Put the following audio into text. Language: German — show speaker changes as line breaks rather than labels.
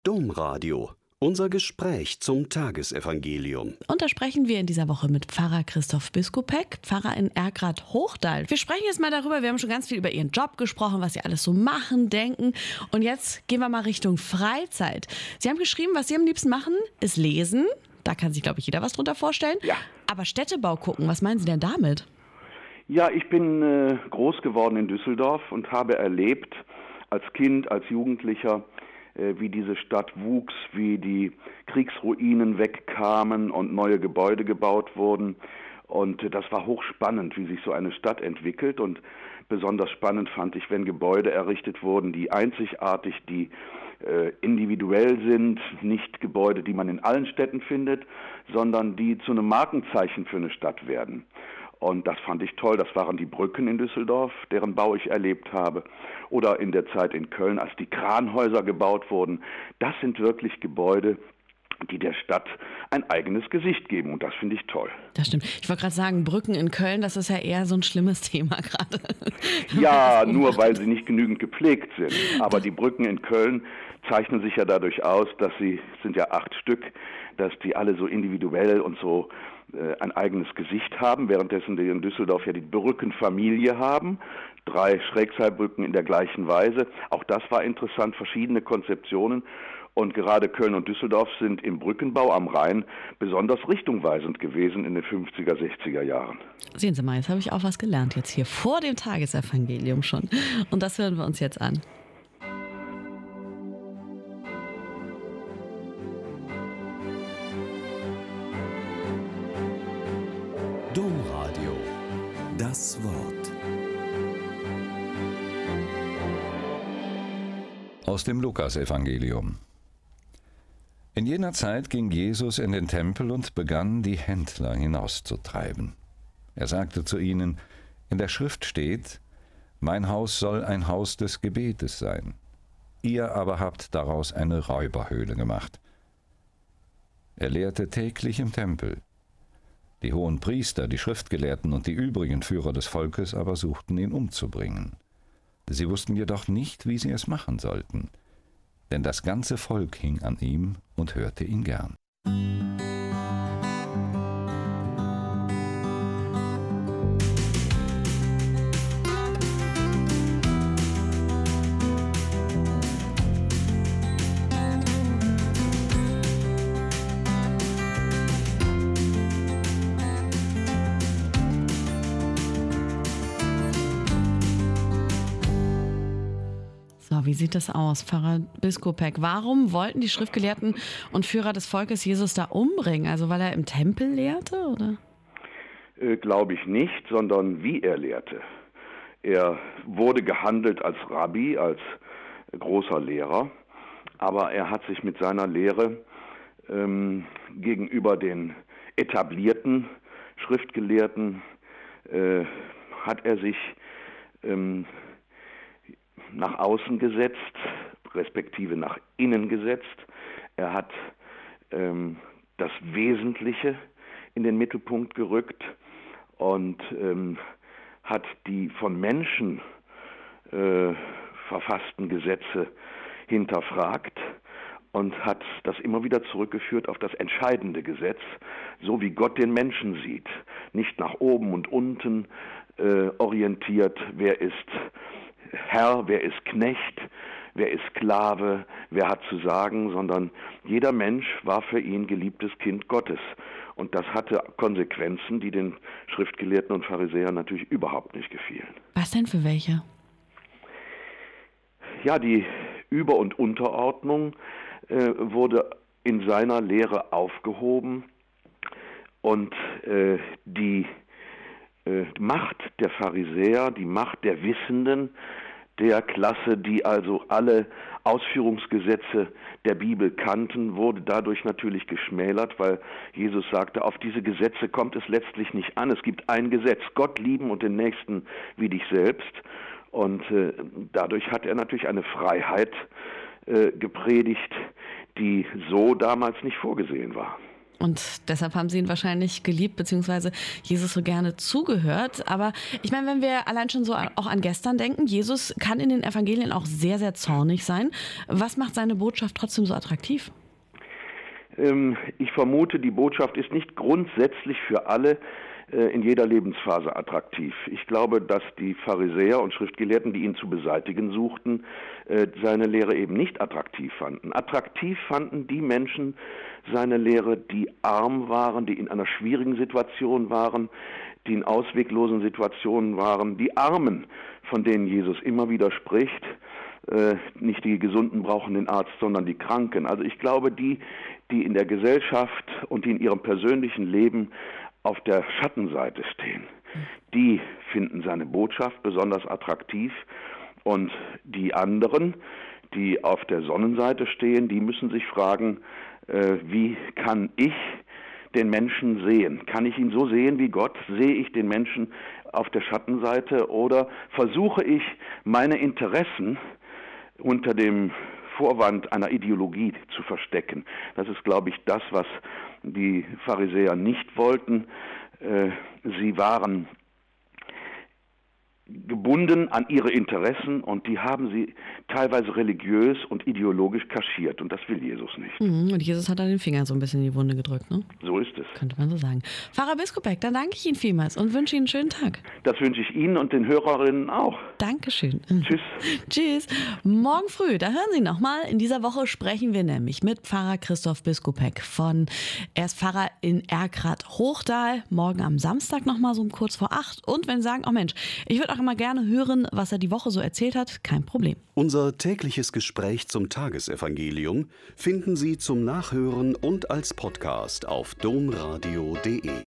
Domradio. Unser Gespräch zum Tagesevangelium.
Und da sprechen wir in dieser Woche mit Pfarrer Christoph Biskupek, Pfarrer in Erkrath-Hochdal. Wir sprechen jetzt mal darüber, wir haben schon ganz viel über Ihren Job gesprochen, was Sie alles so machen, denken. Und jetzt gehen wir mal Richtung Freizeit. Sie haben geschrieben, was Sie am liebsten machen, ist lesen. Da kann sich, glaube ich, jeder was drunter vorstellen.
Ja.
Aber Städtebau gucken, was meinen Sie denn damit?
Ja, ich bin groß geworden in Düsseldorf und habe erlebt, als Kind, als Jugendlicher, wie diese Stadt wuchs, wie die Kriegsruinen wegkamen und neue Gebäude gebaut wurden. Und das war hochspannend, wie sich so eine Stadt entwickelt. Und besonders spannend fand ich, wenn Gebäude errichtet wurden, die einzigartig, die individuell sind, nicht Gebäude, die man in allen Städten findet, sondern die zu einem Markenzeichen für eine Stadt werden. Und das fand ich toll. Das waren die Brücken in Düsseldorf, deren Bau ich erlebt habe. Oder in der Zeit in Köln, als die Kranhäuser gebaut wurden. Das sind wirklich Gebäude, die der Stadt ein eigenes Gesicht geben. Und das finde ich toll.
Das stimmt. Ich wollte gerade sagen, Brücken in Köln, das ist ja eher so ein schlimmes Thema gerade.
Ja, nur weil sie nicht genügend gepflegt sind. Aber die Brücken in Köln zeichnen sich ja dadurch aus, dass sie, sind ja 8 Stück, dass die alle so individuell und so ein eigenes Gesicht haben, währenddessen wir in Düsseldorf ja die Brückenfamilie haben, 3 Schrägseilbrücken in der gleichen Weise. Auch das war interessant, verschiedene Konzeptionen. Und gerade Köln und Düsseldorf sind im Brückenbau am Rhein besonders richtungweisend gewesen in den 50er, 60er Jahren.
Sehen Sie mal, jetzt habe ich auch was gelernt, jetzt hier vor dem Tagesevangelium schon. Und das hören wir uns jetzt an.
Domradio. Das Wort.
Aus dem Lukasevangelium. In jener Zeit ging Jesus in den Tempel und begann, die Händler hinauszutreiben. Er sagte zu ihnen, in der Schrift steht, mein Haus soll ein Haus des Gebetes sein. Ihr aber habt daraus eine Räuberhöhle gemacht. Er lehrte täglich im Tempel. Die hohen Priester, die Schriftgelehrten und die übrigen Führer des Volkes aber suchten ihn umzubringen. Sie wussten jedoch nicht, wie sie es machen sollten, denn das ganze Volk hing an ihm und hörte ihn gern.
So, wie sieht das aus, Pfarrer Biskupek? Warum wollten die Schriftgelehrten und Führer des Volkes Jesus da umbringen? Also weil er im Tempel lehrte, oder?
Glaube ich nicht, sondern wie er lehrte. Er wurde gehandelt als Rabbi, als großer Lehrer, aber er hat sich mit seiner Lehre gegenüber den etablierten Schriftgelehrten hat er sich nach außen gesetzt, respektive nach innen gesetzt. Er hat das Wesentliche in den Mittelpunkt gerückt und hat die von Menschen verfassten Gesetze hinterfragt und hat das immer wieder zurückgeführt auf das entscheidende Gesetz, so wie Gott den Menschen sieht. Nicht nach oben und unten orientiert, wer ist Herr, wer ist Knecht, wer ist Sklave, wer hat zu sagen, sondern jeder Mensch war für ihn geliebtes Kind Gottes. Und das hatte Konsequenzen, die den Schriftgelehrten und Pharisäern natürlich überhaupt nicht gefielen.
Was denn für welche?
Ja, die Über- und Unterordnung wurde in seiner Lehre aufgehoben und die Macht der Pharisäer, die Macht der Wissenden, der Klasse, die also alle Ausführungsgesetze der Bibel kannten, wurde dadurch natürlich geschmälert, weil Jesus sagte, auf diese Gesetze kommt es letztlich nicht an. Es gibt ein Gesetz, Gott lieben und den Nächsten wie dich selbst. Und dadurch hat er natürlich eine Freiheit gepredigt, die so damals nicht vorgesehen war.
Und deshalb haben sie ihn wahrscheinlich geliebt, beziehungsweise Jesus so gerne zugehört. Aber ich meine, wenn wir allein schon so auch an gestern denken, Jesus kann in den Evangelien auch sehr, sehr zornig sein. Was macht seine Botschaft trotzdem so attraktiv?
Ich vermute, die Botschaft ist nicht grundsätzlich für alle in jeder Lebensphase attraktiv. Ich glaube, dass die Pharisäer und Schriftgelehrten, die ihn zu beseitigen suchten, seine Lehre eben nicht attraktiv fanden. Attraktiv fanden die Menschen seine Lehre, die arm waren, die in einer schwierigen Situation waren, die in ausweglosen Situationen waren, die Armen, von denen Jesus immer wieder spricht. Nicht die Gesunden brauchen den Arzt, sondern die Kranken. Also ich glaube, die in der Gesellschaft und die in ihrem persönlichen Leben auf der Schattenseite stehen, die finden seine Botschaft besonders attraktiv. Und die anderen, die auf der Sonnenseite stehen, die müssen sich fragen, wie kann ich den Menschen sehen? Kann ich ihn so sehen wie Gott? Sehe ich den Menschen auf der Schattenseite oder versuche ich, meine Interessen unter dem Vorwand einer Ideologie zu verstecken? Das ist, glaube ich, das, was die Pharisäer nicht wollten. Sie waren gebunden an ihre Interessen und die haben sie teilweise religiös und ideologisch kaschiert und das will Jesus nicht.
Und Jesus hat da den Finger so ein bisschen in die Wunde gedrückt, ne?
So ist es.
Könnte man so sagen. Pfarrer Biskupeck, dann danke ich Ihnen vielmals und wünsche Ihnen einen schönen Tag.
Das wünsche ich Ihnen und den Hörerinnen auch.
Dankeschön.
Tschüss.
Tschüss. Morgen früh, da hören Sie nochmal. In dieser Woche sprechen wir nämlich mit Pfarrer Christoph Biskupeck er ist Pfarrer in Erkrath-Hochdahl. Morgen am Samstag nochmal so um kurz vor 8. Und wenn Sie sagen, oh Mensch, ich würde auch immer gerne hören, was er die Woche so erzählt hat, kein Problem.
Unser tägliches Gespräch zum Tagesevangelium finden Sie zum Nachhören und als Podcast auf domradio.de.